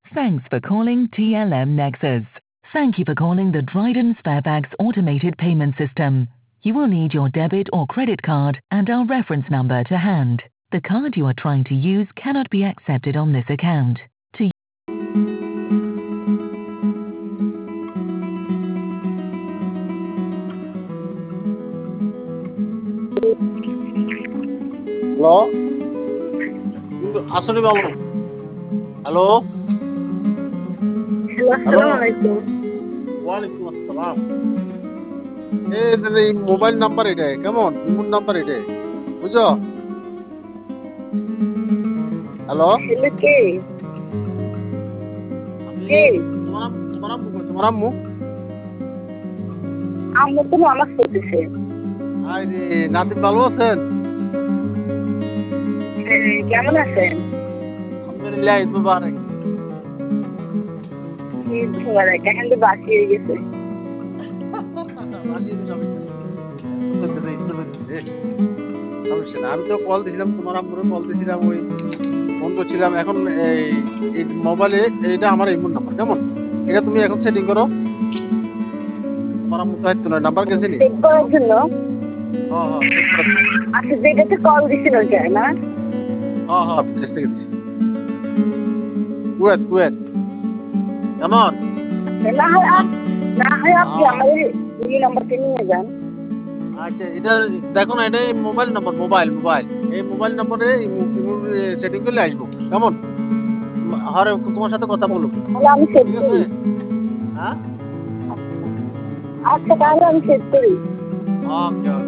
Thanks for calling TLM Nexus. Thank you for calling the Dryden Sparebags automated payment system. You will need your debit or credit card and our reference number to hand. The card you are trying to use cannot be accepted on this account. To hello আসলে বাবু hello hello আসসালামু আলাইকুম। ওয়ালাইকুম আসসালাম এই mobile number এটাই কেমন ইমোন number এটাই বুঝছো হ্যালো হ্যালো কে? কে? তোমার আম্মু আম্মু তো নামাজ পড়তেছে। আরে নাতিন ভালো আছেন হ্যাঁ, কেমন আছেন? আলহামদুলিল্লাহ ঈদ মুবারক ঈদ মুবারক। এখন তো বাসি হয়ে গেছে। সমস্যা না আমি তো কল দিছিলাম তোমার আম্মুরে কল দিছিলাম ওই ফোন করছিলাম এখন এই মোবাইলে এইটা আমার ইমোন নাম্বার কেমন এটা তুমি এখন সেটিং করো তোমার আম্মু তো হয়তো না নাম্বার গেছে নি চেক করার জন্য। হ্যাঁ চেক করো আচ্ছা, যেটাতে কল দিছিল যায় না? হ্যাঁ চেষ্টা গেছি কুয়েত কেমন না হয় আপনি আমাদের এই নাম্বারটা নিয়ে যান। আচ্ছা এটা দেখো না এটা মোবাইল নাম্বার মোবাইল এই মোবাইল নাম্বারে সেটিং করলে আসবো কেমন আর তোমার সাথে কথা বলবো তাহলে আমি সেট ঠিক করি। আছে হ্যাঁ আচ্ছা, তাহলে আমি সেট করি। ওকে